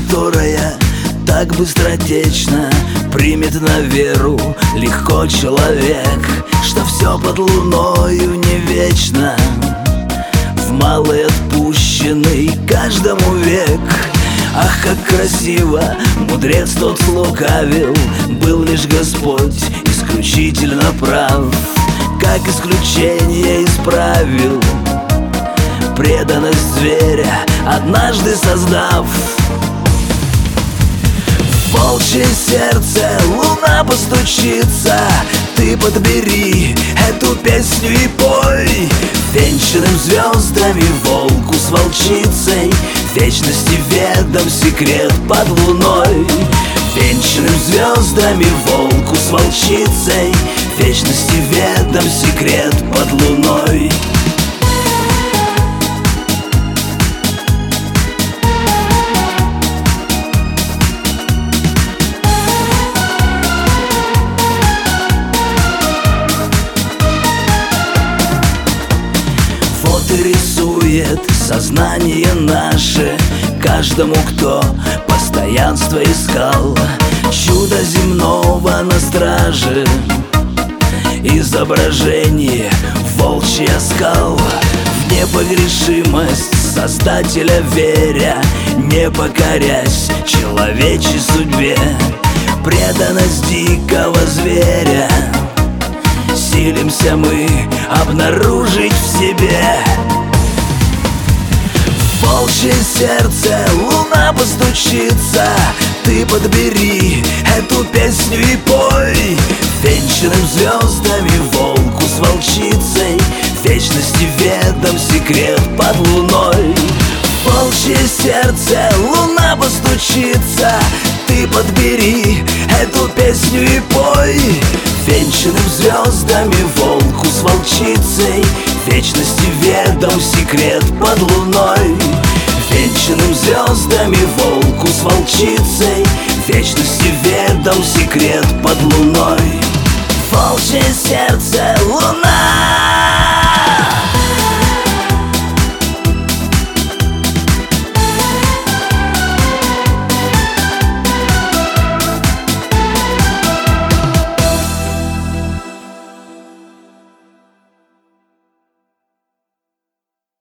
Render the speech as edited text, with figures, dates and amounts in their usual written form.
которая так быстротечно примет на веру легко человек, что все под луною не вечно, в малый отпущенный каждому век. Ах, как красиво мудрец тот лукавил, был лишь Господь исключительно прав, как исключение исправил преданность зверя, однажды создав. В волчье сердце луна постучится, ты подбери эту песню и пой венчанным звездами волку с волчицей, вечности ведом секрет под луной. Венчанным звездами волку с волчицей, вечности ведом секрет под луной. Рисует сознание наше каждому, кто постоянство искал, чудо земного на страже, изображение волчий оскал. В непогрешимость Создателя веря, не покорясь человечьей судьбе, преданность дикого зверя силимся мы обнаружить в себе. В волчье сердце луна постучится, ты подбери эту песню и пой венчанным звездами волку с волчицей, вечности ведом секрет под луной. В волчье сердце луна постучится, ты подбери эту песню и пой венчанным звездами волку с волчицей, вечности ведом секрет под луной. Венчанным звездами волку с волчицей, вечности ведом секрет под луной. Волчье сердце луна.